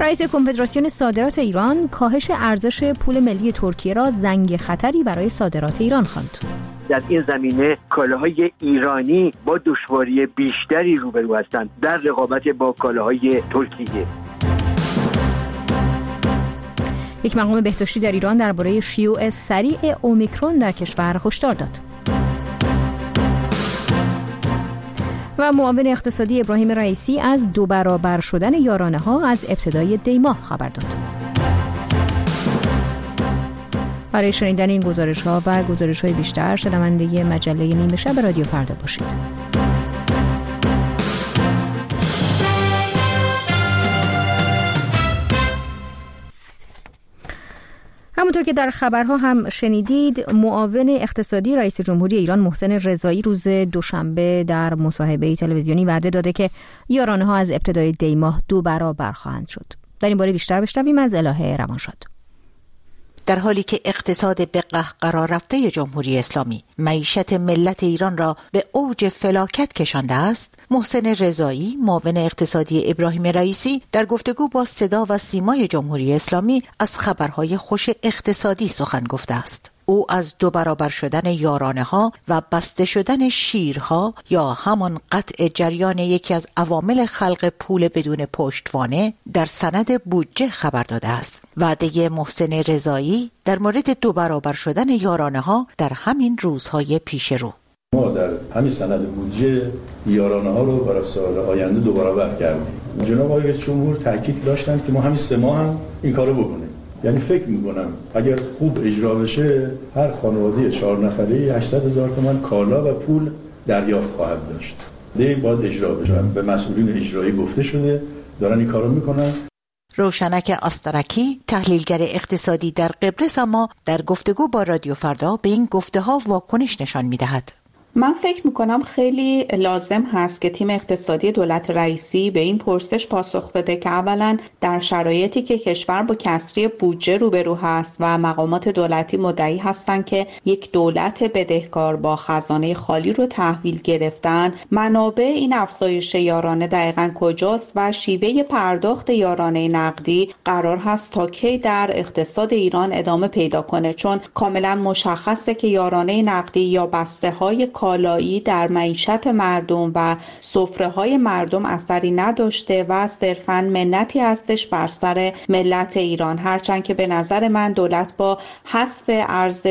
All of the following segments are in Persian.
رئیس کنفدراسیون صادرات ایران کاهش ارزش پول ملی ترکیه را زنگ خطری برای صادرات ایران خواند. در این زمینه کالاهای ایرانی با دشواری بیشتری روبرو هستند در رقابت با کالاهای ترکیه. یک مقام بهداشتی در ایران درباره شیوع سریع اومیکرون در کشور هشدار داد. و معاون اقتصادی ابراهیم رئیسی از 2 برابر شدن یارانه‌ها از ابتدای دی ماه خبر داد. برای شنیدن این گزارش‌ها و گزارش‌های بیشتر شنونده مجله نیمه شب رادیو فردا باشید. همونطور که در خبرها هم شنیدید، معاون اقتصادی رئیس جمهوری ایران محسن رضایی روز دوشنبه در مصاحبه تلویزیونی وعده داده که یارانه‌ها از ابتدای دی ماه 2 برابر خواهند شد. در این باره بیشتر بشنویم از الهه روانشاد. در حالی که اقتصاد به قهقرا رفته جمهوری اسلامی معیشت ملت ایران را به اوج فلاکت کشانده است، محسن رضایی معاون اقتصادی ابراهیم رئیسی در گفتگو با صدا و سیمای جمهوری اسلامی از خبرهای خوش اقتصادی سخن گفته است. او از 2 برابر شدن یارانه‌ها و بسته شدن شیرها یا همان قطع جریان یکی از عوامل خلق پول بدون پشتوانه در سند بودجه خبر داده است. وعده محسن رضایی در مورد 2 برابر شدن یارانه‌ها در همین روزهای پیش رو. ما در همین سند بودجه یارانه‌ها رو برای سال آینده 2 برابر کردیم. جناب آقای رئیس جمهور تاکید داشتن که ما همین 3 ماه هم این کارو بکنیم. یعنی فکر میکنم اگر خوب اجرا بشه هر خانواده 4 نفره 800,000 تومان کالا و پول دریافت خواهد داشت. دیگه باید اجرا بشه. به مسئولین اجرایی گفته شده دارن این کارو میکنن. روشنک آسترکی تحلیلگر اقتصادی در قبرس اما در گفتگو با رادیو فردا به این گفته‌ها واکنش نشان میدهد. من فکر میکنم خیلی لازم هست که تیم اقتصادی دولت رئیسی به این پرسش پاسخ بده که اولا در شرایطی که کشور با کسری بودجه روبرو هست و مقامات دولتی مدعی هستند که یک دولت بدهکار با خزانه خالی رو تحویل گرفتن، منابع این افزایش یارانه دقیقاً کجاست و شیوه پرداخت یارانه نقدی قرار هست تا کی در اقتصاد ایران ادامه پیدا کنه، چون کاملا مشخصه که یارانه نقدی یا بسته‌های کالایی در معیشت مردم و سفره‌های مردم اثری نداشته و صرفاً منتی هستش بر سر ملت ایران. هرچند که به نظر من دولت با حذف ارز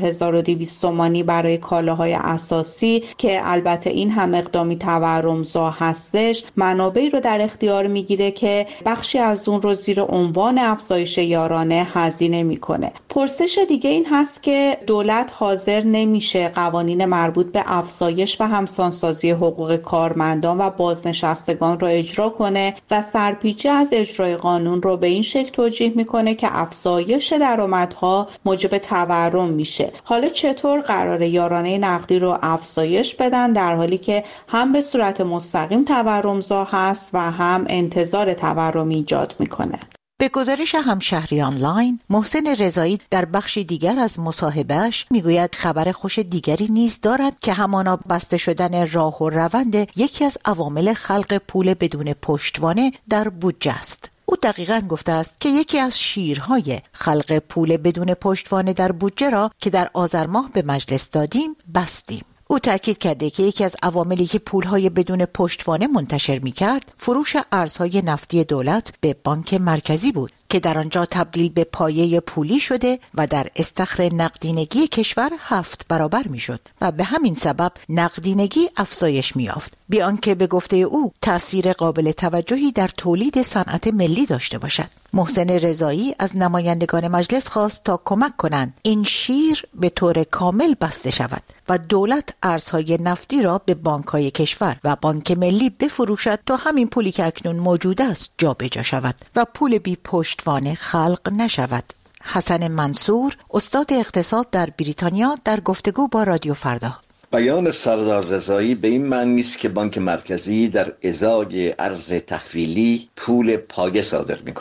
4200 تومانی برای کالاهای اساسی که البته این هم اقدامی تورم‌زا هستش، منابعی رو در اختیار میگیره که بخشی از اون رو زیر عنوان افزایش یارانه هزینه میکنه. پرسش دیگه این هست که دولت حاضر نمیشه قوانین مربوط به افزایش و همسانسازی حقوق کارمندان و بازنشستگان را اجرا کنه و سرپیچی از اجرای قانون رو به این شکل توجیه میکنه که افزایش درآمدها موجب تورم میشه. حالا چطور قراره یارانه نقدی رو افزایش بدن در حالی که هم به صورت مستقیم تورمزا هست و هم انتظار تورم ایجاد میکنه؟ به گزارش همشهری آنلاین، محسن رضایی در بخشی دیگر از مصاحبهش میگوید خبر خوش دیگری نیز دارد که همانا بسته شدن راه و روند یکی از عوامل خلق پول بدون پشتوانه در بودجه است. او دقیقاً گفته است که یکی از شیرهای خلق پول بدون پشتوانه در بودجه را که در آذر ماه به مجلس دادیم بستیم. او تاکید کرده که یکی از عواملی که پولهای بدون پشتوانه منتشر می‌کرد فروش ارزهای نفتی دولت به بانک مرکزی بود که در آنجا تبدیل به پایه پولی شده و در استخر نقدینگی کشور 7 برابر میشد و به همین سبب نقدینگی افزایش می‌یافت، بی آنکه به گفته او تأثیر قابل توجهی در تولید صنعت ملی داشته باشد. محسن رضایی از نمایندگان مجلس خواست تا کمک کنند این شیر به طور کامل بسته شود و دولت ارزهای نفتی را به بانک‌های کشور و بانک ملی بفروشد تا همین پولی که اکنون موجود است جابجا شود و پول بی پشتوانه خلق نشود. حسن منصور، استاد اقتصاد در بریتانیا، در گفتگو با رادیو فردا: بیان سردار رضایی به این معنی است که بانک مرکزی در ازای ارز تحویلی پول پایه صادر می کند.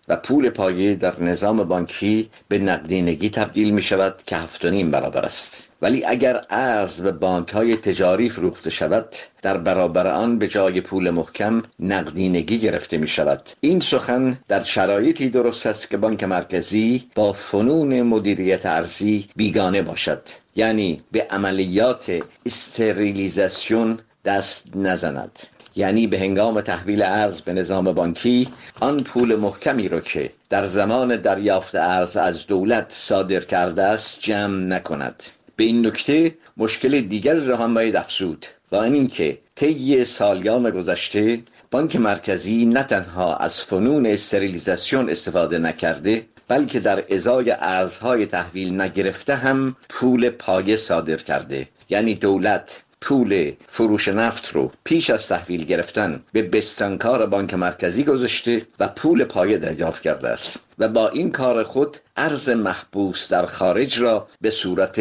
و پول پایه در نظام بانکی به نقدینگی تبدیل می شود که 7.5 برابر است. ولی اگر ارز به بانک‌های تجاری فروخته شود، در برابر آن به جای پول محکم نقدینگی گرفته می شود. این سخن در شرایطی درست است که بانک مرکزی با فنون مدیریت ارزی بیگانه باشد، یعنی به عملیات استریلیزاسیون دست نزند. یعنی به هنگام تحویل ارز به نظام بانکی آن پول محکمی رو که در زمان دریافت ارز از دولت صادر کرده است جمع نکند. به این نکته مشکل دیگر را هم باید افزود و این که طی سالیان گذشته بانک مرکزی نه تنها از فنون استریلیزاسیون استفاده نکرده، بلکه در ازای ارزهای تحویل نگرفته هم پول پایه صادر کرده. یعنی دولت پول فروش نفت رو پیش از تحویل گرفتن به بستانکار بانک مرکزی گذاشته و پول پایه دریافت کرده است و با این کار خود ارز محبوس در خارج را به صورت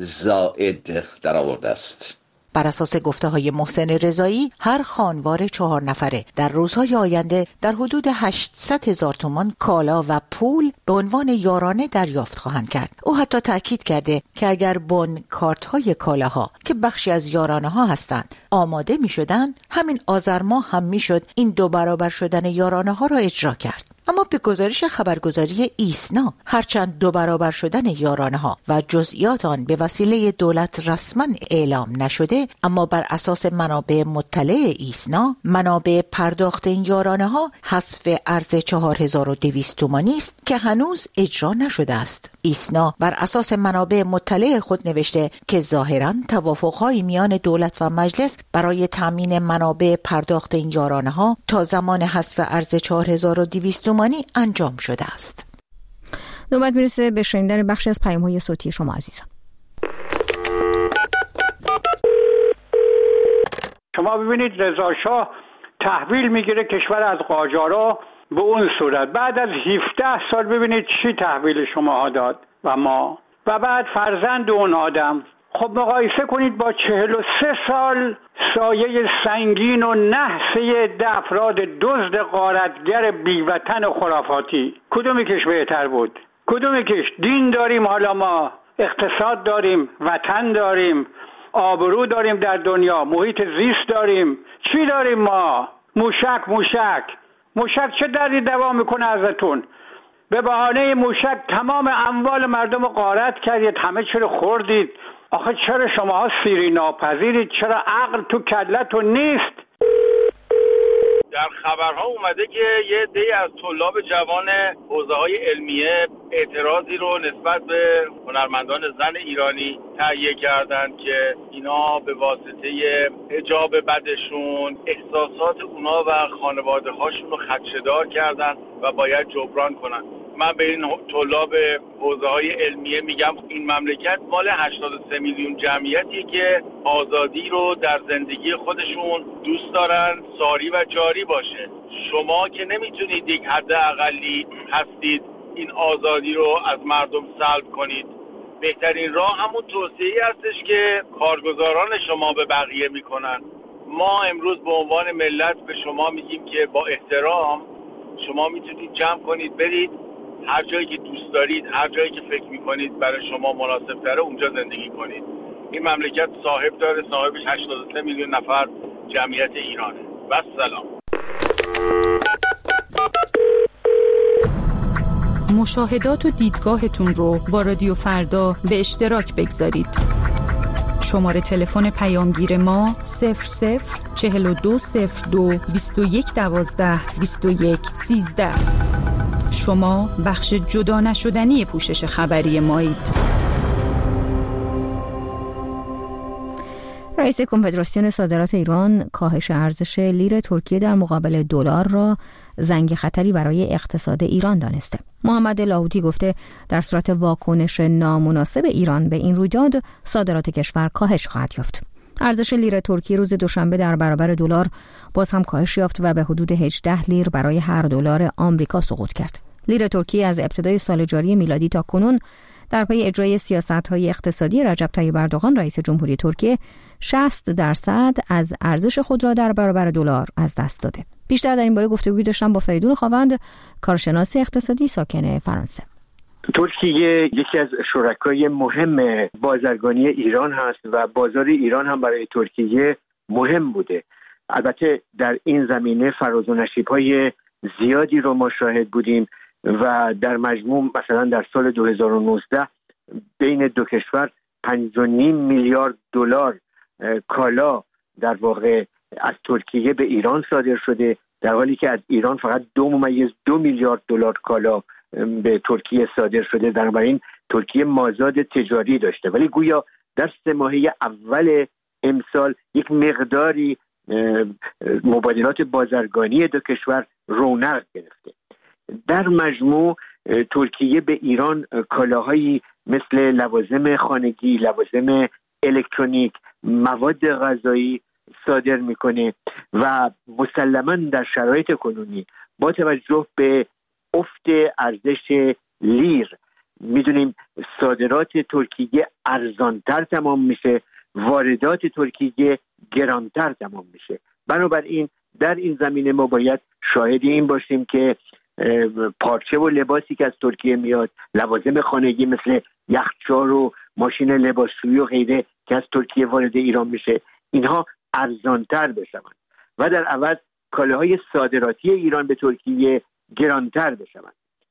زائد درآورده است. بر اساس گفته‌های محسن رضایی، هر خانوار 4 نفره در روزهای آینده در حدود 800,000 تومان کالا و پول به عنوان یارانه دریافت خواهند کرد. او حتی تأکید کرده که اگر کارت‌های کالاها که بخشی از یارانه ها هستند آماده می‌شدند، همین آذر ماه هم می‌شد این 2 برابر شدن یارانه ها را اجرا کرد. اما به گزارش خبرگزاری ایسنا، هرچند 2 برابر شدن یارانه ها و جزئیات آن به وسیله دولت رسما اعلام نشده، اما بر اساس منابع مطلع ایسنا، منابع پرداخت این یارانه ها حذف ارز 4200 تومانی است که هنوز اجرا نشده است. ایسنا بر اساس منابع مطلع خود نوشته که ظاهراً توافق‌های میان دولت و مجلس برای تامین منابع پرداخت این یارانه ها تا زمان حذف ارز 4200 تومانی انجام شده است. نوبت میرسه به شنیدن بخشی از پیام‌های صوتی شما عزیزان. شما ببینید رضا شاه تحویل میگیره کشور از قاجارا به اون صورت، بعد از 17 سال ببینید چی تحویل شما داد و ما و بعد فرزند اون آدم. خب مقایسه کنید با 43 سال سایه سنگین و نحسه افراد دزد غارتگر بیوطن و خرافاتی. کدومی کش بهتر بود؟ کدومی کش؟ دین داریم، حالا ما اقتصاد داریم، وطن داریم، آبرو داریم در دنیا، محیط زیست داریم. چی داریم ما؟ موشک چه دردی دوا میکنه ازتون؟ به بهانه موشک تمام اموال مردم رو غارت کردید، همه چی رو خوردید. آخه چرا شما سیری ناپذیرید؟ چرا عقل تو کلتون نیست؟ در خبرها اومده که یه عده‌ای از طلاب جوان حوزه‌های علمیه اعتراضی رو نسبت به هنرمندان زن ایرانی تهیه کردند که اینا به واسطه حجاب بدشون احساسات اونا و خانواده‌هاشون رو خدشه‌دار کردن و باید جبران کنن. من به این طلاب حوزه‌های علمیه میگم این مملکت مال 83 میلیون جمعیتیه که آزادی رو در زندگی خودشون دوست دارن، ساری و جاری باشه. شما که نمیتونید یک حد اقلی هستید این آزادی رو از مردم سلب کنید. بهترین راه همون توصیه‌ای هستش که کارگزاران شما به بقیه میکنن. ما امروز به عنوان ملت به شما میگیم که با احترام شما میتونید جمع کنید برید هر جایی که دوست دارید، هر جایی که فکر میکنید برای شما مناسب تره اونجا زندگی کنید. این مملکت صاحب داره، صاحبش 83 میلیون نفر جمعیت ایرانه. و سلام. مشاهدات و دیدگاهتون رو با رادیو فردا به اشتراک بگذارید. شماره تلفن پیامگیر ما 004202 2112 2113. شما بخش جدا نشدنی پوشش خبری مایید. رئیس کنفدراسیون صادرات ایران کاهش ارزش لیر ترکیه در مقابل دلار را زنگ خطری برای اقتصاد ایران دانسته. محمد لاهوتی گفته در صورت واکنش نامناسب ایران به این رویداد صادرات کشور کاهش خواهد یافت. ارزش لیر ترکیه روز دوشنبه در برابر دلار باز هم کاهش یافت و به حدود 18 لیر برای هر دلار آمریکا سقوط کرد. لیر ترکیه از ابتدای سال جاری میلادی تا کنون در پی اجرای سیاست‌های اقتصادی رجب طیب اردوغان رئیس جمهوری ترکیه 60% از ارزش خود را در برابر دلار از دست داده. بیشتر در این باره گفتگوی داشتم با فریدون خواوند، کارشناس اقتصادی ساکن فرانسه. ترکیه یکی از شرکای مهم بازرگانی ایران هست و بازار ایران هم برای ترکیه مهم بوده. البته در این زمینه فراز و نشیب‌های زیادی رو ما شاهد بودیم و در مجموع مثلا در سال 2019 بین دو کشور 5.5 میلیارد دلار کالا در واقع از ترکیه به ایران صادر شده، در حالی که از ایران فقط 2.2 میلیارد دلار کالا به ترکیه صادر شده. بنابراین ترکیه مازاد تجاری داشته، ولی گویا در 3 ماهه اول امسال یک مقداری مبادلات بازرگانی دو کشور رونق گرفته. در مجموع ترکیه به ایران کالاهایی مثل لوازم خانگی، لوازم الکترونیک، مواد غذایی صادر میکنه و مسلماً در شرایط کنونی با توجه به افت ارزش لیر میدونیم صادرات ترکیه ارزانتر تمام میشه، واردات ترکیه گرانتر تمام میشه. بنابراین در این زمینه ما باید شاهد این باشیم که پارچه و لباسی که از ترکیه میاد، لوازم خانگی مثل یخچال و ماشین لباسشویی و غیره که از ترکیه وارد ایران میشه، اینها ارزانتر بشوند و در عوض کالاهای صادراتی ایران به ترکیه گرانتر بشوند.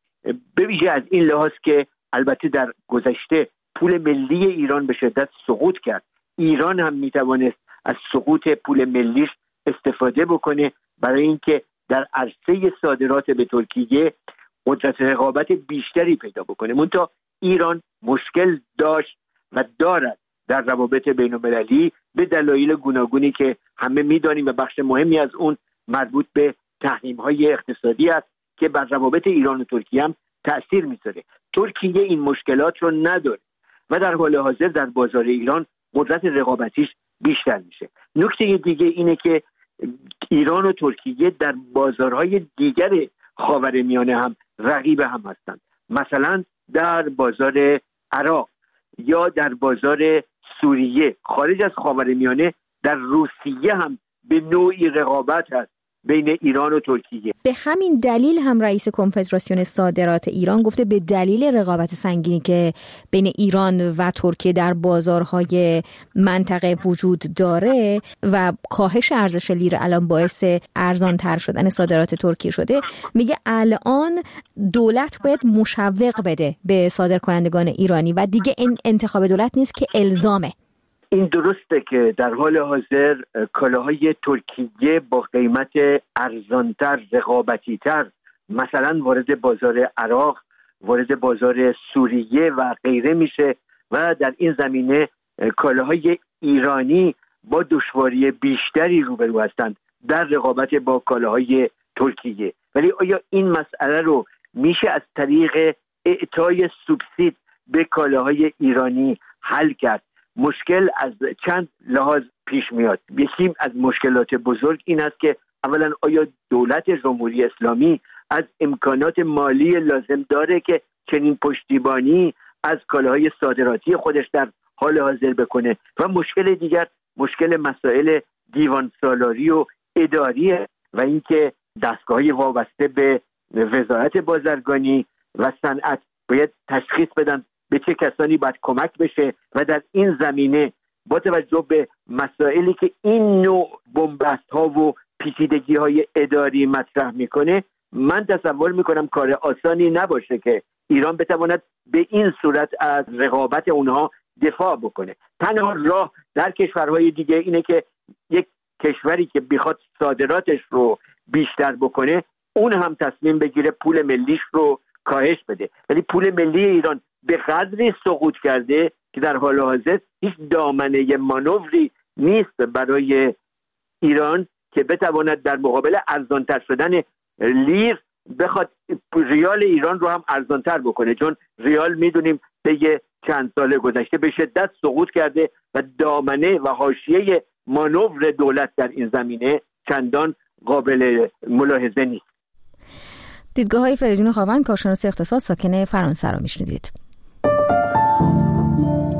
به ویژه از این لحاظ که البته در گذشته پول ملی ایران به شدت سقوط کرد، ایران هم میتوانست از سقوط پول ملیش استفاده بکنه برای اینکه در عرصه صادرات به ترکیه قدرت رقابت بیشتری پیدا بکنه. منتها ایران مشکل داشت و دارد در روابط بین‌المللی به دلایل گوناگونی که همه میدانیم و بخش مهمی از اون مربوط به تحریم‌های اقتصادی است که بر روابط ایران و ترکیه هم تأثیر میذاره. ترکیه این مشکلات رو نداره و در حال حاضر در بازار ایران قدرت رقابتیش بیشتر میشه. نکته دیگه اینه که ایران و ترکیه در بازارهای دیگر خاورمیانه هم رقیب هم هستند. مثلا در بازار عراق یا در بازار سوریه. خارج از خاورمیانه در روسیه هم به نوعی رقابت هست بین ایران و ترکیه. به همین دلیل هم رئیس کنفدراسیون صادرات ایران گفته به دلیل رقابت سنگینی که بین ایران و ترکیه در بازارهای منطقه وجود داره و کاهش ارزش لیر الان باعث ارزان‌تر شدن صادرات ترکیه شده، میگه الان دولت باید مشوق بده به صادرکنندگان ایرانی و دیگه این انتخاب دولت نیست که الزامه. این درسته که در حال حاضر کالاهای ترکیه با قیمت ارزانتر، رقابتیتر مثلا وارد بازار عراق، وارد بازار سوریه و غیره میشه و در این زمینه کالاهای ایرانی با دشواری بیشتری روبرو هستند در رقابت با کالاهای ترکیه. ولی آیا این مسئله رو میشه از طریق اعطای سوبسید به کالاهای ایرانی حل کرد؟ مشکل از چند لحاظ پیش میاد. یکی از مشکلات بزرگ این است که اولا آیا دولت جمهوری اسلامی از امکانات مالی لازم داره که چنین پشتیبانی از کالاهای صادراتی خودش در حال حاضر بکنه؟ و مشکل دیگر مشکل مسائل دیوان سالاری و اداریه و اینکه دستگاه‌های وابسته به وزارت بازرگانی و صنعت باید تشخیص بدن به چه کسانی باید کمک بشه و در این زمینه با توجه به مسائلی که این نوع بنبست‌ها و پیچیدگی‌های اداری مطرح میکنه، من تصور میکنم کار آسانی نباشه که ایران بتواند به این صورت از رقابت اونها دفاع بکنه. تنها راه در کشورهای دیگه اینه که یک کشوری که بخواد صادراتش رو بیشتر بکنه اون هم تصمیم بگیره پول ملیش رو کاهش بده. ولی پول ملی ایران به قدری سقوط کرده که در حال حاضر هیچ دامنه مانوری نیست برای ایران که بتواند در مقابل ارزانتر شدن لیر بخواد ریال ایران رو هم ارزانتر بکنه، چون ریال میدونیم طی چند سال گذشته به شدت سقوط کرده و دامنه و حاشیه مانور دولت در این زمینه چندان قابل ملاحظه نیست. دیدگاه‌های فریدون خواوند، کارشناس اقتصاد ساکن فرانسه را میشنیدید.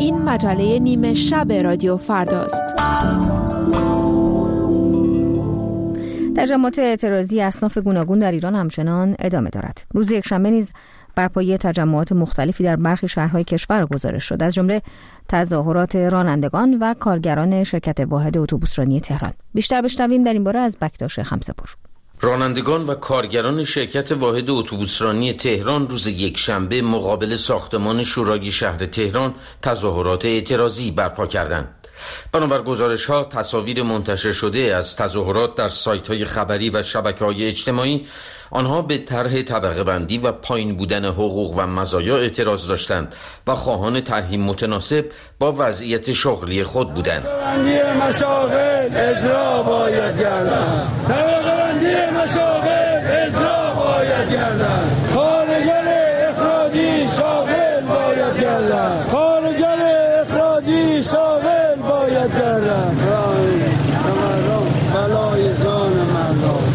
این مجله نیمه شب رادیو فرداست. تجمعات اعتراضی اصناف گوناگون در ایران همچنان ادامه دارد. روز یکشنبه نیز برپایی تجمعات مختلفی در برخی شهرهای کشور گزارش شد، از جمله تظاهرات رانندگان و کارگران شرکت واحد اتوبوسرانی تهران. بیشتر بشنویم در این باره از بکتاش خمسه‌پور. رانندگان و کارگران شرکت واحد اتوبوسرانی تهران روز یکشنبه مقابل ساختمان شورای شهر تهران تظاهرات اعتراضی برپا کردند. بنابر گزارش‌ها تصاویر منتشر شده از تظاهرات در سایت‌های خبری و شبکه‌های اجتماعی، آنها به طرح طبقه بندی و پایین بودن حقوق و مزایا اعتراض داشتند و خواهان طرحی متناسب با وضعیت شغلی خود بودند. مشاغل اجرا باید گردد. طبقه بندی مشاغل اجرا باید گردد. کارگر اخراجی شاغل باید گردد. کارگر اخراجی شاغل باید گردد. مردم بلای جان مردم.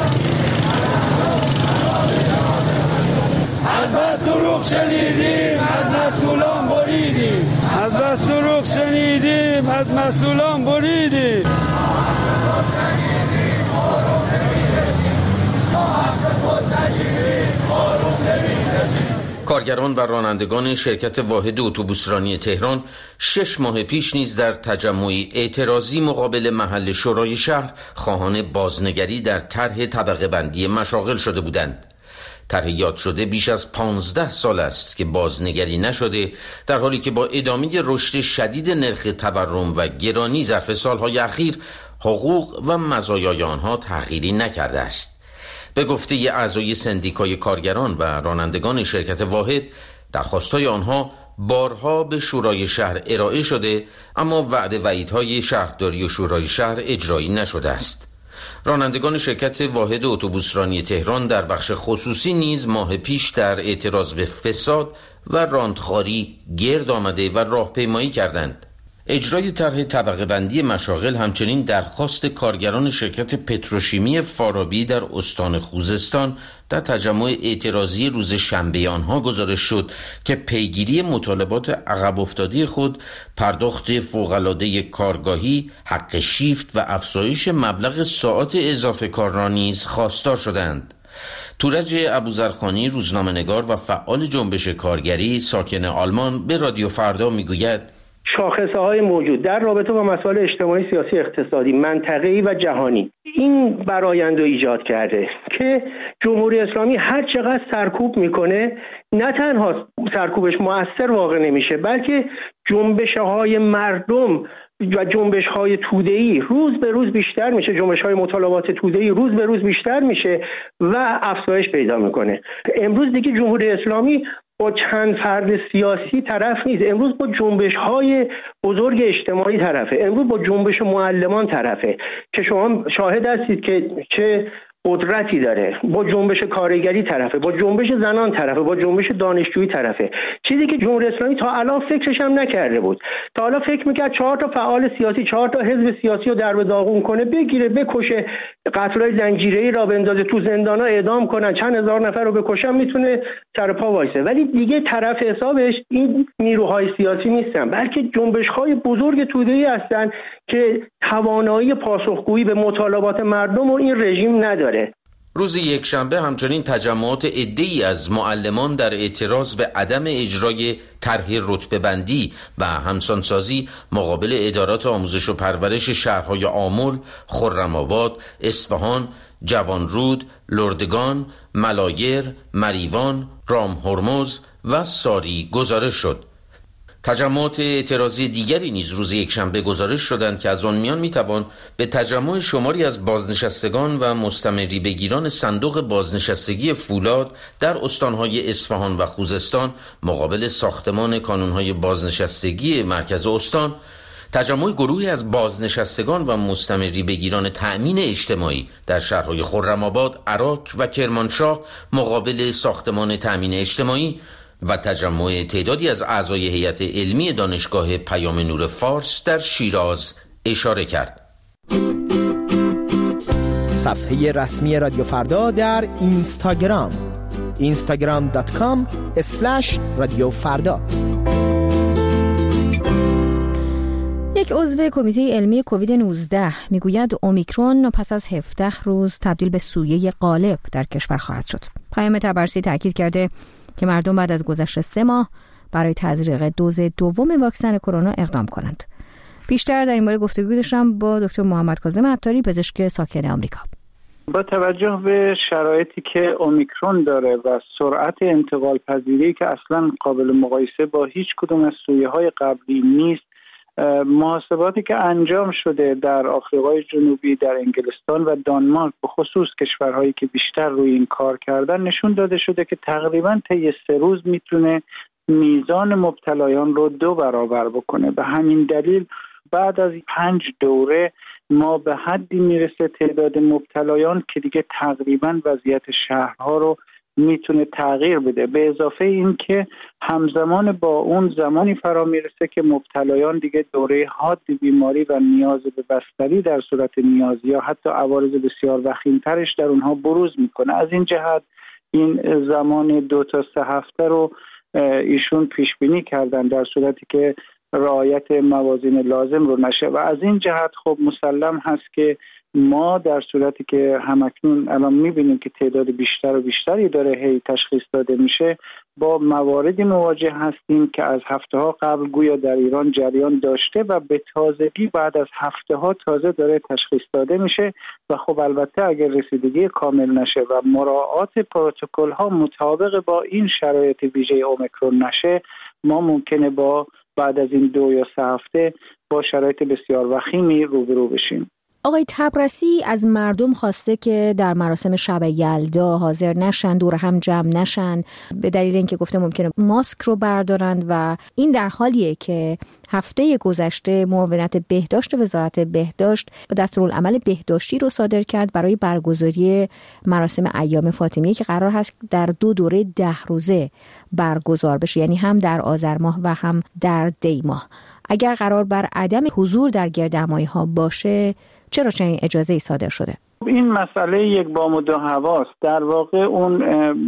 از بس دروغ شنیدیم از مسئولان بریدیم. از بس دروغ شنیدیم از مسئولان بریدیم. کارگران و رانندگان شرکت واحد اتوبوسرانی تهران 6 ماه پیش نیز در تجمعی اعتراضی مقابل محل شورای شهر خواهان بازنگری در طرح طبقه بندی مشاغل شده بودند. طرح یاد شده بیش از 15 سال است که بازنگری نشده، در حالی که با ادامه رشد شدید نرخ تورم و گرانی ظرف سالهای اخیر حقوق و مزایای آنها تغییری نکرده است. به گفته اعضای سندیکای کارگران و رانندگان شرکت واحد، درخواست‌های آنها بارها به شورای شهر ارائه شده، اما وعده وعیدهای شهرداری و شورای شهر اجرایی نشده است. رانندگان شرکت واحد اتوبوسرانی تهران در بخش خصوصی نیز ماه پیش در اعتراض به فساد و راندخواری گرد آمده و راهپیمایی کردند. اجرای طرح طبقه بندی مشاغل همچنین درخواست کارگران شرکت پتروشیمی فارابی در استان خوزستان در تجمع اعتراضی روز شنبه آنها گزارش شد که پیگیری مطالبات عقب افتاده خود، پرداخت فوق‌العاده کارگاهی، حق شیفت و افزایش مبلغ ساعات اضافه کار را نیز خواستار شدند. تورج ابوذرخانی، روزنامه‌نگار و فعال جنبش کارگری ساکن آلمان، به رادیو فردا میگوید شاخصه‌های موجود در رابطه با مسائل اجتماعی، سیاسی، اقتصادی، منطقه‌ای و جهانی این برآیند رو ایجاد کرده که جمهوری اسلامی هر چقدر سرکوب میکنه، نه تنها سرکوبش مؤثر واقع نمیشه، بلکه جنبش‌های مردم و جنبش‌های توده‌ای روز به روز بیشتر میشه، جنبش‌های مطالبات توده‌ای روز به روز بیشتر میشه و افزایش پیدا میکنه. امروز دیگه جمهوری اسلامی با چند فرد سیاسی طرف نیست، امروز با جنبش‌های بزرگ اجتماعی طرفه، امروز با جنبش معلمان طرفه که شما شاهد هستید که چه قدرتی داره، با جنبش کارگری طرفه، با جنبش زنان طرفه، با جنبش دانشجویی طرفه، چیزی که جمهوری اسلامی تا الان فکرش هم نکرده بود. تا الان فکر میکرد 4 تا فعال سیاسی، 4 تا حزب سیاسی رو در به داغون کنه، بگیره بکشه، قتل‌های زنجیره‌ای را بندازه تو زندانا، اعدام کنن، چند هزار نفر رو بکشن، میتونه سر پا وایسه. ولی دیگه طرف حسابش این نیروهای سیاسی نیستن، بلکه جنبش‌های بزرگ توده‌ای هستن که توانایی پاسخگویی به مطالبات مردم و این رژیم نداره. روز یکشنبه همچنین تجمعات عده‌ای از معلمان در اعتراض به عدم اجرای طرح رتبه‌بندی و همسانسازی مقابل ادارات آموزش و پرورش شهرهای آمل، خرم‌آباد، اصفهان، جوانرود، لردگان، ملایر، مریوان، رامهرمز و ساری گزارش شد. تجمعات اعتراضی دیگری نیز روز یکشنبه گزارش شدند که از آن میان میتوان به تجمع شماری از بازنشستگان و مستمری بگیران صندوق بازنشستگی فولاد در استانهای اصفهان و خوزستان مقابل ساختمان کانونهای بازنشستگی مرکز استان، تجمع گروهی از بازنشستگان و مستمری بگیران تأمین اجتماعی در شهرهای خرم‌آباد، عراق و کرمانشاه مقابل ساختمان تأمین اجتماعی و تجمع تعدادی از اعضای هیئت علمی دانشگاه پیام نور فارس در شیراز اشاره کرد. صفحه رسمی رادیو فردا در اینستاگرام instagram.com/رادیو فردا. یک عضو کمیته علمی کووید 19 میگوید اومیکرون پس از 17 روز تبدیل به سویه غالب در کشور خواهد شد. پیام طبرسی تاکید کرده که مردم بعد از گذشت 3 ماه برای تزریق دوز دوم واکسن کرونا اقدام کنند. بیشتر در این باره گفتگو داشتم با دکتر محمد کاظم عطاری، پزشک ساکن آمریکا. با توجه به شرایطی که اومیکرون داره و سرعت انتقال پذیری که اصلا قابل مقایسه با هیچ کدوم از سویه‌های قبلی نیست، محاسباتی که انجام شده در آفریقای جنوبی، در انگلستان و دانمارک، به خصوص کشورهایی که بیشتر روی این کار کردن، نشون داده شده که تقریباً طی 3 روز میتونه میزان مبتلایان رو 2 برابر بکنه. به همین دلیل بعد از 5 دوره ما به حدی میرسه تعداد مبتلایان که دیگه تقریباً وضعیت شهرها رو میتونه تغییر بده، به اضافه این که همزمان با اون زمانی فرا میرسه که مبتلایان دیگه دوره حاد بیماری و نیاز به بستری در صورت نیاز یا حتی عوارض بسیار وخیمترش در اونها بروز میکنه. از این جهت این زمان 2 تا 3 هفته رو ایشون پیش بینی کردن در صورتی که رعایت موازین لازم رو نشه و از این جهت خب مسلم هست که ما در صورتی که همکنون الان میبینیم که تعداد بیشتر و بیشتری داره هی تشخیص داده میشه، با مواردی مواجه هستیم که از هفته‌ها قبل گویا در ایران جریان داشته و به تازگی بعد از هفته‌ها تازه داره تشخیص داده میشه و خب البته اگر رسیدگی کامل نشه و مراعات پروتکل‌ها مطابق با این شرایط ویژه اومیکرون نشه، ما ممکنه با بعد از این 2 یا 3 هفته با شرایط بسیار وخیمی روبرو بشیم. آقای طبرسی از مردم خواسته که در مراسم شب یلدا حاضر نشن، دور هم جمع نشن، به دلیل اینکه گفته ممکنه ماسک رو بردارند و این در حالیه که هفته گذشته معاونت بهداشت وزارت بهداشت دستورالعمل بهداشتی رو صادر کرد برای برگزاری مراسم ایام فاطمیه که قرار هست در 2 دوره 10 روزه برگزار بشه، یعنی هم در آذر ماه و هم در دی ماه. اگر قرار بر عدم حضور در گردهمایی‌ها باشه، چرا چنین اجازه‌ای صادر شده؟ این مسئله یک بام و 2 هواست. در واقع اون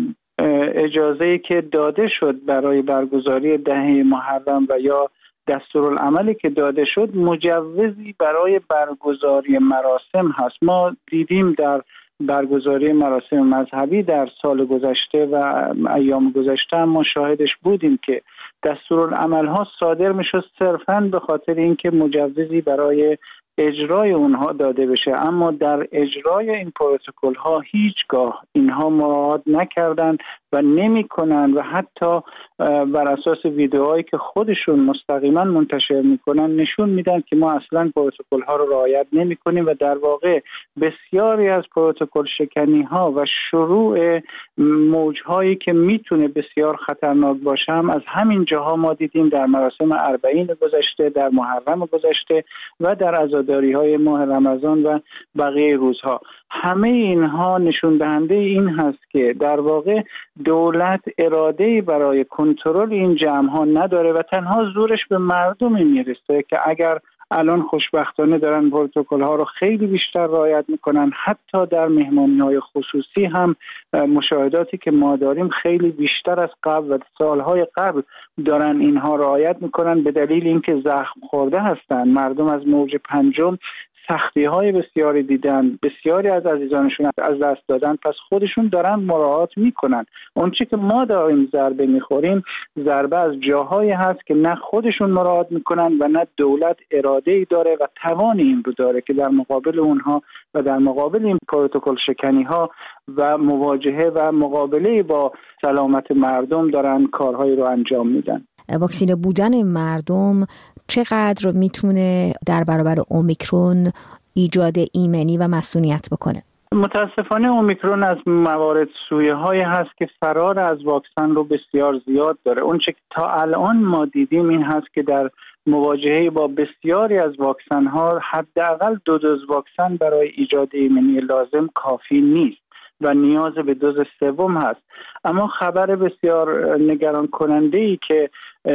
اجازه‌ای که داده شد برای برگزاری 10 محرم و یا دستورالعملی که داده شد مجوزی برای برگزاری مراسم هست. ما دیدیم در برگزاری مراسم مذهبی در سال گذشته و ایام گذشته هم ما شاهدش بودیم که دستورالعمل‌ها صادر میشد صرفاً به خاطر اینکه مجوزی برای اجرای اونها داده بشه، اما در اجرای این پروتکل ها هیچگاه اینها مراعات نکردن و نمیکنن و حتی بر اساس ویدئوهایی که خودشون مستقیما منتشر میکنن نشون میدن که ما اصلا پروتکل ها رو رعایت نمیکنیم و در واقع بسیاری از پروتکل شکنی ها و شروع موج هایی که میتونه بسیار خطرناک باشه هم از همین جاها ما دیدیم، در مراسم 40 گذشته، در محرم گذشته و در عزاداری های ماه رمضان و بقیه روزها. همه اینها نشون دهنده این هست که در واقع دولت اراده‌ای برای کنترل این جمع‌ها نداره و تنها زورش به مردمی میرسه که اگر الان خوشبختانه دارن پروتکل‌ها رو خیلی بیشتر رعایت میکنن، حتی در مهمانی‌های خصوصی هم مشاهداتی که ما داریم خیلی بیشتر از قبل و سالهای قبل دارن اینها رعایت میکنن، به دلیل اینکه زخم خورده هستن. مردم از موج 5 سختی‌های بسیاری دیدن، بسیاری از عزیزانشون از دست دادن، پس خودشون دارن مراعات میکنن. اون چی که ما داریم ضربه میخوریم، ضربه از جاهایی هست که نه خودشون مراعات میکنن و نه دولت اراده‌ای داره و توان این رو داره که در مقابل اونها و در مقابل این پروتکل شکنی‌ها و مواجهه و مقابله با سلامت مردم دارن کارهایی رو انجام میدن. واکسینه بودن مردم چقدر میتونه در برابر اومیکرون ایجاد ایمنی و مسئولیت بکنه؟ متاسفانه اومیکرون از موارد سویه‌هایی هست که فرار از واکسن رو بسیار زیاد داره. اون چه که تا الان ما دیدیم این هست که در مواجهه با بسیاری از واکسن‌ها حداقل 2 دوز واکسن برای ایجاد ایمنی لازم کافی نیست و نیاز به دوز سوم هست. اما خبر بسیار نگران کننده ای که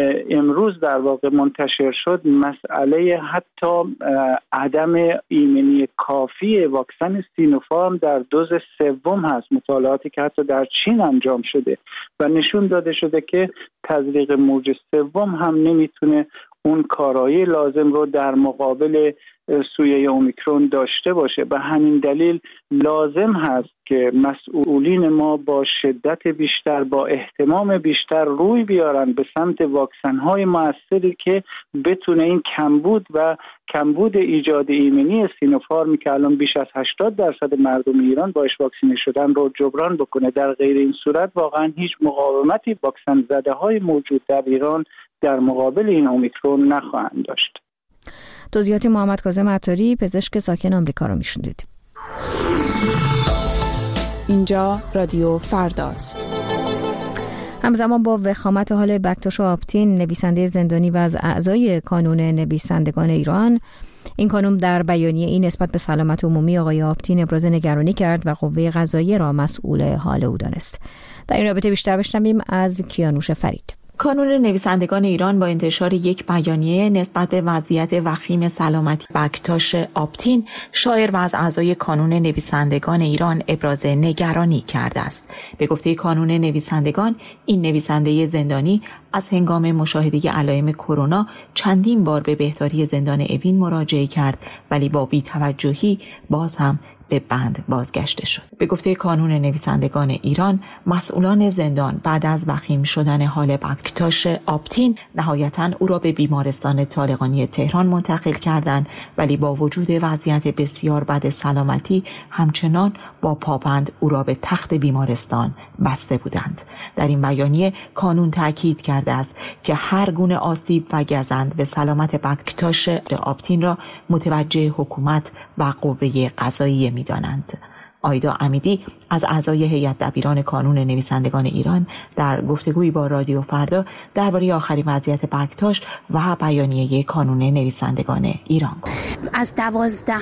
امروز در واقع منتشر شد، مسئله حتی عدم ایمنی کافی واکسن سینوفارم در دوز سوم هست. مطالعاتی که حتی در چین انجام شده و نشون داده شده که تزریق موج سوم هم نمیتونه اون کارایی لازم رو در مقابل سویه اومیکرون داشته باشه. به همین دلیل لازم هست که مسئولین ما با شدت بیشتر، با اهتمام بیشتر روی بیارن به سمت واکسن‌های مؤثری که بتونه این کمبود ایجاد ایمنی سینوفارمی که الان بیش از 80% مردم ایران باش واکسینه شدن رو جبران بکنه. در غیر این صورت واقعا هیچ مقاومتی واکسن زده‌های موجود در ایران در مقابل این اومیکرون نخواهند داشت. توضیحات محمد کاظم عطاری، پزشک ساکن آمریکا رو میشنیدید. اینجا رادیو فرداست. همزمان با وخامت حال بکتاش آپتین، نویسنده زندانی و از اعضای کانون نویسندگان ایران، این کانون در بیانیه‌ای نسبت به سلامت عمومی آقای آپتین ابراز نگرانی کرد و قوه قضاییه را مسئول حال او دانست. در این رابطه بیشتر بشنویم از کیانوش فرید. کانون نویسندگان ایران با انتشار یک بیانیه نسبت به وضعیت وخیم سلامتی بکتاش آپتین، شاعر و از اعضای کانون نویسندگان ایران ابراز نگرانی کرده است. به گفته کانون نویسندگان، این نویسنده زندانی از هنگام مشاهده علائم کرونا چندین بار به بهداری زندان اوین مراجعه کرد، ولی با بی‌توجهی باز هم به بند بازگشته شد. به گفته کانون نویسندگان ایران، مسئولان زندان بعد از وخیم شدن حال بکتاش آپتین نهایتاً او را به بیمارستان طالقانی تهران منتقل کردند، ولی با وجود وضعیت بسیار بد سلامتی همچنان با پابند او را به تخت بیمارستان بسته بودند. در این بیانیه کانون تاکید کرده است که هر گونه آسیب و گزند به سلامت بکتاش آپتین را متوجه حکومت و قوه قضاییه می‌دانند. آیدا امیدی از اعضای هیئت دبیران کانون نویسندگان ایران در گفتگویی با رادیو فردا درباره آخرین وضعیت بکتاش و بیانیه کانون نویسندگان ایران گفت. از 12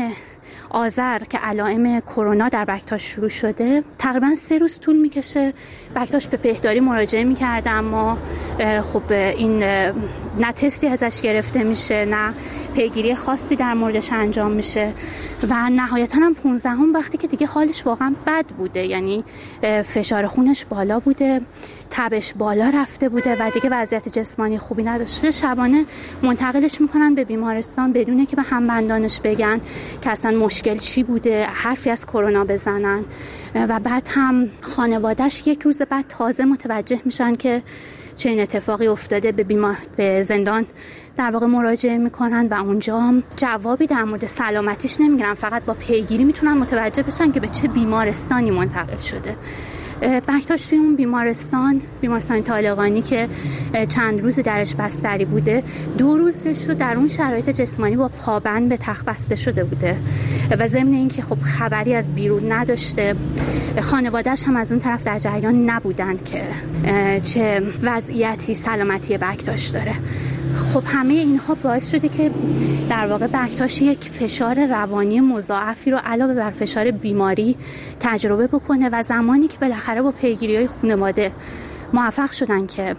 آذر که علائم کرونا در بکتاش شروع شده، تقریبا 3 روز طول میکشه بکتاش به بهداری مراجعه میکرده، اما خب این نه تستی ازش گرفته میشه، نه پیگیری خاصی در موردش انجام میشه و نهایتا هم 15 وقتی که دیگه حالش واقعا بد بوده، یعنی فشار خونش بالا بوده، تبش بالا رفته بوده و دیگه وضعیت جسمانی خوبی نداشته، شبانه منتقلش میکنن به بیمارستان بدون که به همبندانش بگن که اصلا مشکل چی بوده، حرفی از کرونا بزنن و بعد هم خانواده‌اش 1 روز بعد تازه متوجه میشن که چه این اتفاقی افتاده، به زندان در واقع مراجعه میکنن و اونجا هم جوابی در مورد سلامتیش نمیگیرن، فقط با پیگیری میتونن متوجه بشن که به چه بیمارستانی منتقل شده. بکتاش توی اون بیمارستان طالقانی که چند روز درش بستری بوده، 2 روزش رو در اون شرایط جسمانی با پابند به تخت بسته شده بوده و ضمن اینکه خب خبری از بیرون نداشته، خانواده‌اش هم از اون طرف در جریان نبودن که چه وضعیتی سلامتی بکتاش داره. خب همه اینها باعث شده که در واقع بکتاش یک فشار روانی مضاعفی رو علاوه بر فشار بیماری تجربه بکنه و زمانی که بالاخره با پیگیری‌های خانواده موفق شدن که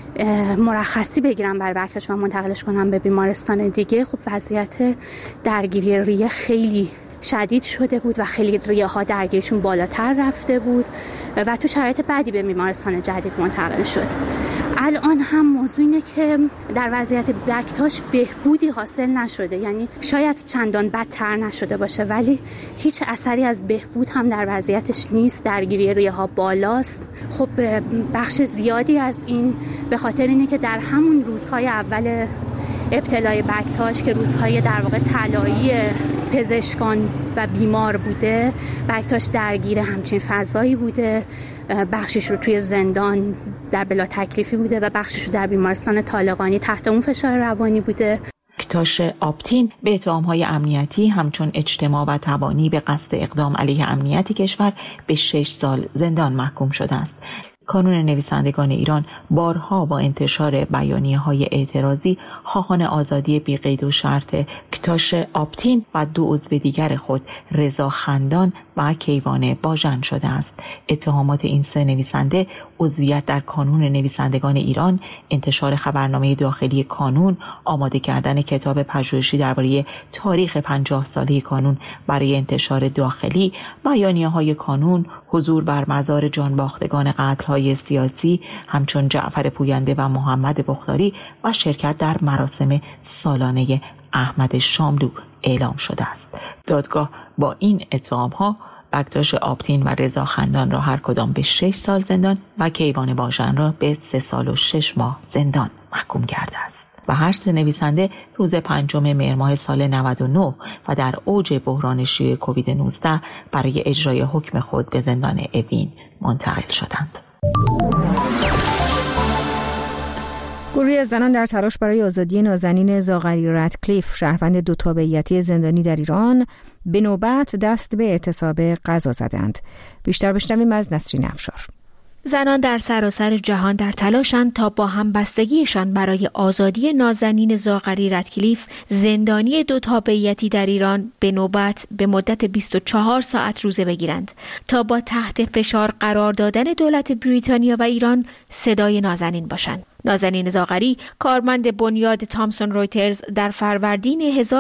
مرخصی بگیرن برای بکتاش و منتقلش کنن به بیمارستان دیگه، خب وضعیت درگیری ریه خیلی شدید شده بود و خیلی ریه ها درگیریشون بالاتر رفته بود و تو شرایط بعدی به بیمارستان جدید منتقل شد. الان هم موضوع اینه که در وضعیت بکتاش بهبودی حاصل نشده، یعنی شاید چندان بدتر نشده باشه ولی هیچ اثری از بهبود هم در وضعیتش نیست، درگیری ریه ها بالاست. خب بخش زیادی از این به خاطر اینه که در همون روزهای اول ابتلای بکتاش که روزهای در واقع طلایی پزشکان و بیمار بوده، بکتاش درگیر همچین فضایی بوده، بخشش رو توی زندان در بلا تکلیفی بوده و بخشش رو در بیمارستان طالقانی تحت اون فشار روانی بوده. بکتاش آپتین به اتهام‌های امنیتی همچون اجتماع و تبانی به قصد اقدام علیه امنیت کشور به 6 سال زندان محکوم شده است. کانون نویسندگان ایران بارها با انتشار بیانیه‌های اعتراضی خواهان آزادی بی‌قید و شرط بکتاش آپتین و 2 عضو دیگر خود، رضا خندان و کیوان باژن شده است. اتهامات این سه نویسنده عضویت در کانون نویسندگان ایران، انتشار خبرنامه داخلی کانون، آماده کردن کتاب پژوهشی درباره تاریخ 50 ساله کانون برای انتشار داخلی، بیانیه‌های کانون، حضور بر مزار جانباختگان قتل‌های سیاسی همچون جعفر پوینده و محمد بختاری و شرکت در مراسم سالانه احمد شاملو اعلام شده است. دادگاه با این اتهام‌ها بکتاش آبتین و رضا خندان را هر کدام به 6 سال زندان و کیوان باژن را به 3 سال و 6 ماه زندان محکوم کرده است. و هر سه نویسنده روز 5 مهر ماه سال 99 و در اوج بحران شیوع کووید 19 برای اجرای حکم خود به زندان اوین منتقل شدند. گروهی از زنان در تلاش برای آزادی نازنین زاغری رادکلیف، شهروند 2 تابعیتی زندانی در ایران، به نوبت دست به اعتصاب غذا زدند. بیشتر بشنویم از نسرین افشار. زنان در سراسر جهان در تلاشند تا با همبستگیشان برای آزادی نازنین زاغری رادکلیف، زندانی 2 تابعیتی در ایران، به نوبت به مدت 24 ساعت روزه بگیرند تا با تحت فشار قرار دادن دولت بریتانیا و ایران صدای نازنین باشند. نازنین زاغری، کارمند بنیاد تامسون رویترز، در فروردین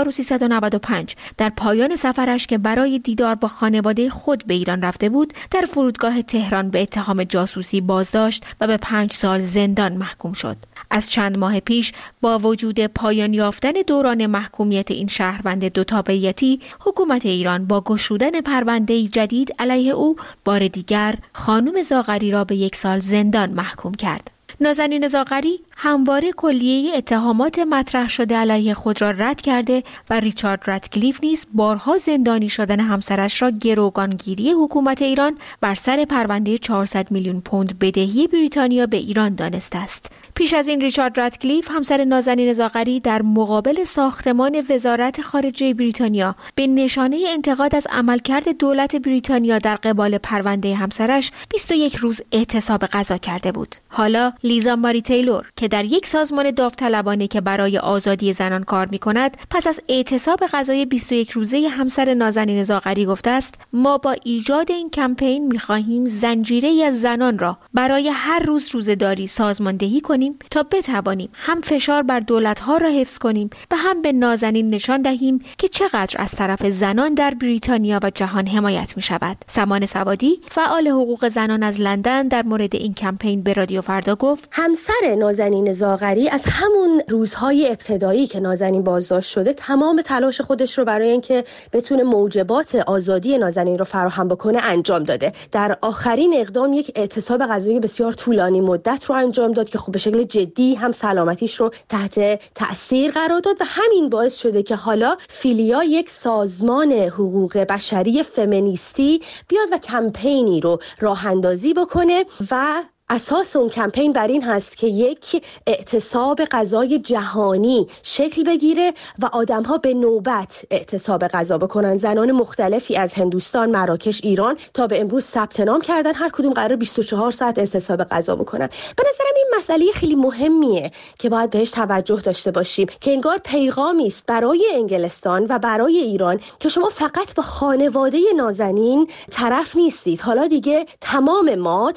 1395 در پایان سفرش که برای دیدار با خانواده خود به ایران رفته بود، در فرودگاه تهران به اتهام جاسوسی بازداشت و به 5 سال زندان محکوم شد. از چند ماه پیش با وجود پایان یافتن دوران محکومیت این شهروند 2 تابعیتی، حکومت ایران با گشودن پرونده جدید علیه او بار دیگر خانم زاغری را به 1 سال زندان محکوم کرد. نازنین زاغری همواره کلیه اتهامات مطرح شده علیه خود را رد کرده و ریچارد رادکلیف نیز بارها زندانی شدن همسرش را گروگانگیری حکومت ایران بر سر پرونده 400 میلیون پوند بدهی بریتانیا به ایران دانسته است. پیش از این ریچارد رادکلیف، همسر نازنین زاغری، در مقابل ساختمان وزارت خارجه بریتانیا به نشانه انتقاد از عملکرد دولت بریتانیا در قبال پرونده همسرش 21 روز اعتصاب غذا کرده بود. حالا لیزا ماری تیلور که در یک سازمان داوطلبانه که برای آزادی زنان کار می‌کند، پس از اعتصاب غذای 21 روزه همسر نازنین زاغری گفته است: ما با ایجاد این کمپین می‌خواهیم زنجیره‌ای از زنان را برای هر روز روزه‌داری سازماندهی کنیم تا بتوانیم هم فشار بر دولت‌ها را حفظ کنیم و هم به نازنین نشان دهیم که چقدر از طرف زنان در بریتانیا و جهان حمایت می‌شود. سمان سوادی، فعال حقوق زنان از لندن، در مورد این کمپین به رادیو فردا گفت: همسر نازنین زاغری از همون روزهای ابتدایی که نازنین بازداشت شده تمام تلاش خودش رو برای اینکه بتونه موجبات آزادی نازنین رو فراهم بکنه انجام داده. در آخرین اقدام یک اعتصاب غذایی بسیار طولانی مدت رو انجام داد که خب به شکل جدی هم سلامتیش رو تحت تأثیر قرار داد و همین باعث شده که حالا فیلیا، یک سازمان حقوق بشری فمینیستی، بیاد و کمپینی رو راه اندازی بکنه و اساس اون کمپین بر این هست که یک اعتصاب غذای جهانی شکل بگیره و آدم‌ها به نوبت اعتصاب غذا بکنن. زنان مختلفی از هندوستان، مراکش، ایران تا به امروز ثبت نام کردن، هر کدوم قرار 24 ساعت اعتصاب غذا بکنن. به نظرم این مسئله خیلی مهمیه که باید بهش توجه داشته باشیم که انگار پیغامی است برای انگلستان و برای ایران که شما فقط با خانواده نازنین طرف نیستید. حالا دیگه تمام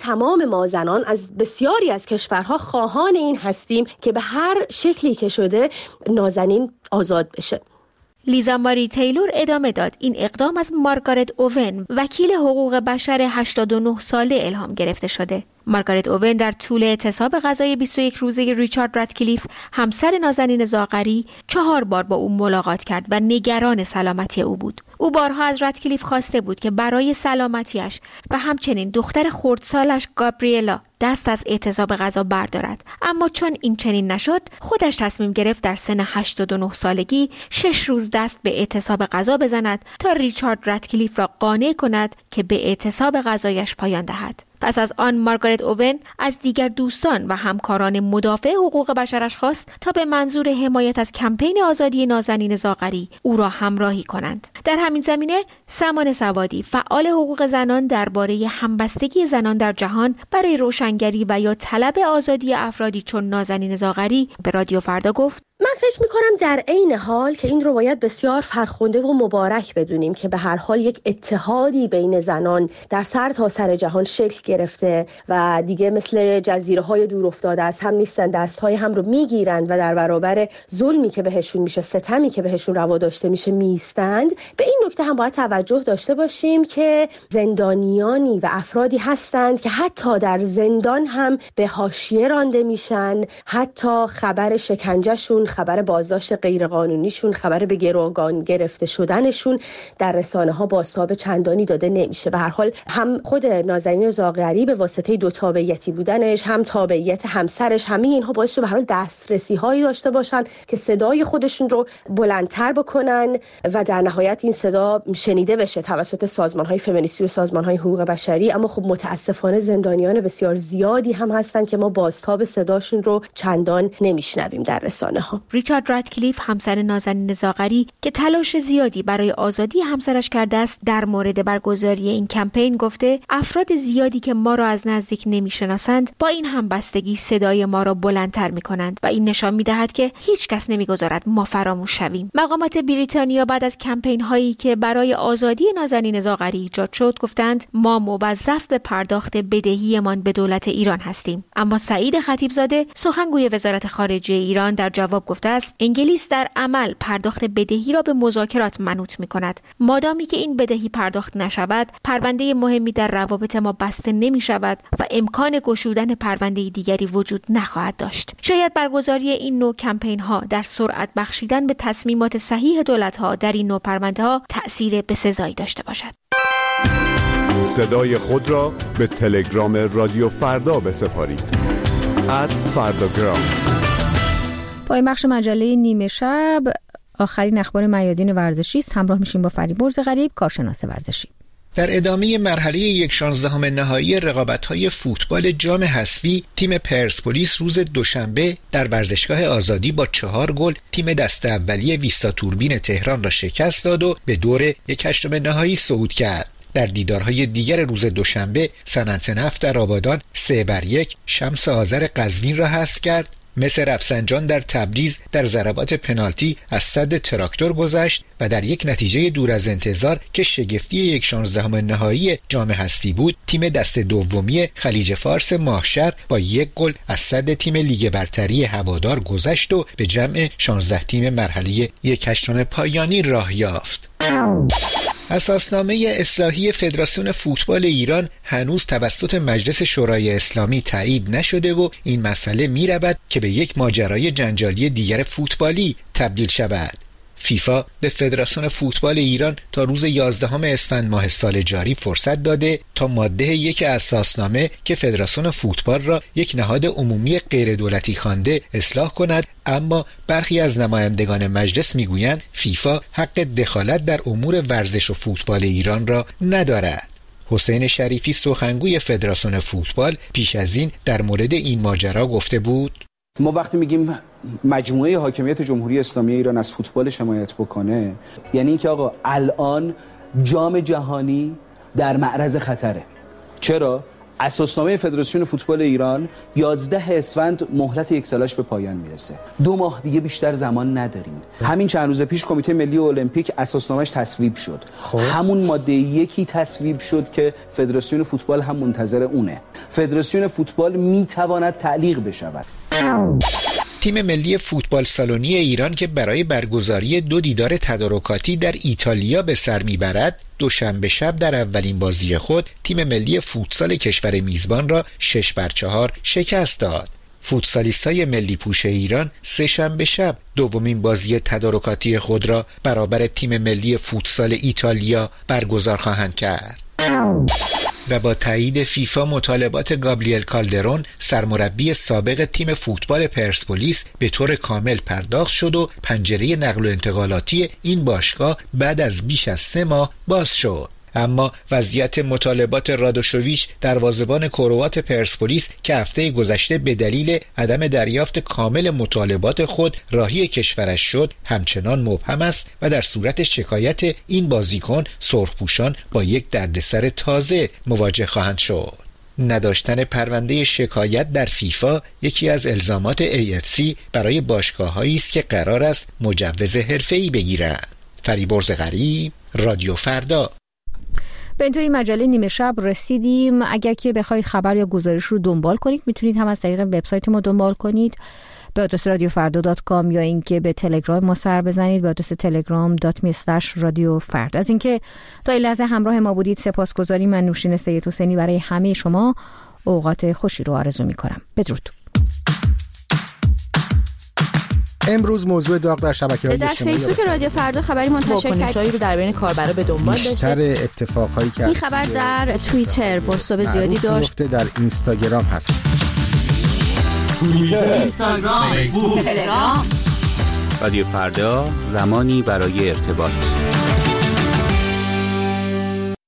ما زنان از بسیاری از کشورها خواهان این هستیم که به هر شکلی که شده نازنین آزاد بشه. لیزا ماری تیلور ادامه داد: این اقدام از مارگارت اوون، وکیل حقوق بشر 89 ساله الهام گرفته شده. مارگارت اوون در طول اعتصاب غذای 21 روزه ریچارد رادکلیف، همسر نازنین زاغری، 4 بار با او ملاقات کرد و نگران سلامتی او بود. او بارها از رادکلیف خواسته بود که برای سلامتیش و همچنین دختر خردسالش گابریلا دست از اعتصاب غذا بردارد، اما چون این چنین نشد، خودش تصمیم گرفت در سن 89 سالگی 6 روز دست به اعتصاب غذا بزند تا ریچارد رادکلیف را قانع کند که به اعتصاب غذایش پایان دهد. پس از آن مارگارت اوون از دیگر دوستان و همکاران مدافع حقوق بشرش خواست تا به منظور حمایت از کمپین آزادی نازنین زاغری او را همراهی کنند. در همین زمینه سمان سوادی، فعال حقوق زنان، درباره همبستگی زنان در جهان برای روشنگری و یا طلب آزادی افرادی چون نازنین زاغری به رادیو فردا گفت: من فکر میکنم در عین حال که این رو باید بسیار فرخنده و مبارک بدونیم که به هر حال یک اتحادی بین زنان در سر جهان شکل گرفته و دیگه مثل جزیره‌های دور افتاده از هم نیستن، دست‌های هم رو میگیرند و در برابر ظلمی که بهشون میشه، ستمی که بهشون روا داشته میشه میستند. به این نکته هم باید توجه داشته باشیم که زندانیانی و افرادی هستند که حتی در زندان هم به حاشیه رانده میشن، حتی خبر شکنجهشون، خبر بازداشت غیرقانونیشون، خبر به گروگان گرفته شدنشون در رسانه‌ها بازتاب چندانی داده نمیشه. به هر حال هم خود نازنین زاغری به واسطه دو تابعیتی بودنش، هم تابعیت همسرش، همه اینها باعث شد به هر حال دسترسی‌هایی داشته باشن که صدای خودشون رو بلندتر بکنن و در نهایت این صدا شنیده بشه توسط سازمان‌های فمینیستی و سازمان‌های حقوق بشری. اما خب متاسفانه زندانیان بسیار زیادی هم هستن که ما بازتاب صداشون رو چندان نمیشنویم در رسانه‌ها. ریچارد رادکلیف، همسر نازنین زاغری که تلاش زیادی برای آزادی همسرش کرده است، در مورد برگزاری این کمپین گفته افراد زیادی که ما را از نزدیک نمیشناسند با این همبستگی صدای ما را بلندتر میکنند و این نشان میدهد که هیچ کس نمیگذارد ما فراموش شویم. مقامات بریتانیا بعد از کمپین هایی که برای آزادی نازنین زاغری ایجاد شد گفتند ما موظف به پرداخت بدهیمان به دولت ایران هستیم. اما سعید خطیبزاده، سخنگوی وزارت خارجه ایران، در جواب گفته است انگلیس در عمل پرداخت بدهی را به مذاکرات منوط می‌کند. مادامی که این بدهی پرداخت نشود، پرونده مهمی در روابط ما بسته نمی‌شود و امکان گشودن پرونده دیگری وجود نخواهد داشت. شاید برگزاری این نوع کمپین‌ها در سرعت بخشیدن به تصمیمات صحیح دولت‌ها در این نوع پرونده‌ها تأثیر بسزایی داشته باشد. صدای خود را به تلگرام رادیو فردا بسپارید. @فرداگرام. پای بخش مجله نیمه شب آخرین اخبار میادین ورزشی است. همراه میشیم با فریبرز غریب، کارشناس ورزشی. در ادامه مرحله 1/16 نهایی رقابت‌های فوتبال جام حذفی، تیم پرسپولیس روز دوشنبه در ورزشگاه آزادی با 4 گل تیم دسته اولیه ویستا توربین تهران را شکست داد و به دور 1/8 نهایی صعود کرد. در دیدارهای دیگر روز دوشنبه صنعت نفت در آبادان 3-1 شمس آذر قزوین را حذف کرد. مس رفسنجان در تبریز در ضربات پنالتی از سد تراکتور گذشت و در یک نتیجه دور از انتظار که شگفتی 1/16 نهایی جام حذفی بود، تیم دسته دومی خلیج فارس ماهشهر با 1 گل از سد تیم لیگ برتری هوادار گذشت و به جمع 16 تیم مرحله 1/8 پایانی راه یافت. اساسنامه اصلاحی فدراسیون فوتبال ایران هنوز توسط مجلس شورای اسلامی تایید نشده و این مسئله می‌رود که به یک ماجرای جنجالی دیگر فوتبالی تبدیل شود. فیفا به فدراسیون فوتبال ایران تا روز 11 اسفند ماه سال جاری فرصت داده تا ماده 1 اساسنامه که فدراسیون فوتبال را یک نهاد عمومی غیر دولتی خوانده اصلاح کند، اما برخی از نمایندگان مجلس میگویند فیفا حق دخالت در امور ورزش و فوتبال ایران را ندارد. حسین شریفی، سخنگوی فدراسیون فوتبال، پیش از این در مورد این ماجرا گفته بود: ما وقتی میگیم مجموعه حاکمیت جمهوری اسلامی ایران از فوتبال حمایت بکنه، یعنی اینکه آقا الان جام جهانی در معرض خطره. چرا؟ اساسنامه فدراسیون فوتبال ایران 11 اسفند مهلت 1 سالش به پایان میرسه. 2 ماه دیگه بیشتر زمان نداریم. همین چند روز پیش کمیته ملی المپیک اساسنامه‌اش تصویب شد. همون ماده 1 تصویب شد که فدراسیون فوتبال هم منتظر اونه. فدراسیون فوتبال میتواند تعلیق بشود. تیم ملی فوتبال سالونی ایران که برای برگزاری 2 دیدار تدارکاتی در ایتالیا به سر میبرد، دوشنبه شب در اولین بازی خود تیم ملی فوتسال کشور میزبان را 6-4 شکست داد. فوتسالیستای ملی پوش ایران سه‌شنبه شب دومین بازی تدارکاتی خود را برابر تیم ملی فوتسال ایتالیا برگزار خواهند کرد. و با تایید فیفا مطالبات گابریل کالدرون، سرمربی سابق تیم فوتبال پرسپولیس، به طور کامل پرداخت شد و پنجره نقل و انتقالاتی این باشگاه بعد از بیش از 3 ماه باز شد. اما وضعیت مطالبات رادوشوویچ، دروازه‌بان کروات پرسپولیس که هفته گذشته به دلیل عدم دریافت کامل مطالبات خود راهی کشورش شد، همچنان مبهم است و در صورت شکایت این بازیکن سرخپوشان با یک دردسر تازه مواجه خواهند شد. نداشتن پرونده شکایت در فیفا یکی از الزامات AFC برای باشگاه‌هایی است که قرار است مجوز حرفه‌ای بگیرند. فریبرز غریب، رادیو فردا. به انتهای مجله نیمه شب رسیدیم. اگر که بخواید خبر یا گزارش رو دنبال کنید میتونید هم از طریق وبسایت ما دنبال کنید به آدرس radiofarda.com یا اینکه به تلگرام ما سر بزنید به آدرس telegram.me/radiofard. از اینکه تا این لحظه همراه ما بودید سپاسگزاریم. من نوشین سید حسینی برای همه شما اوقات خوشی رو آرزو می‌کنم. بدرود. امروز موضوع داغ در شبکه‌های در اجتماعی فیسبوک رادیو فردا خبری منتشر واکنش‌هایی رو در بین کاربرا به دنبال داشته. بیشتر اتفاقایی که این خبر در توییتر بازتاب زیادی داشت. در اینستاگرام هست. توییتر، اینستاگرام، فیسبوک، تلگرام. رادیو فردا، زمانی برای ارتباط.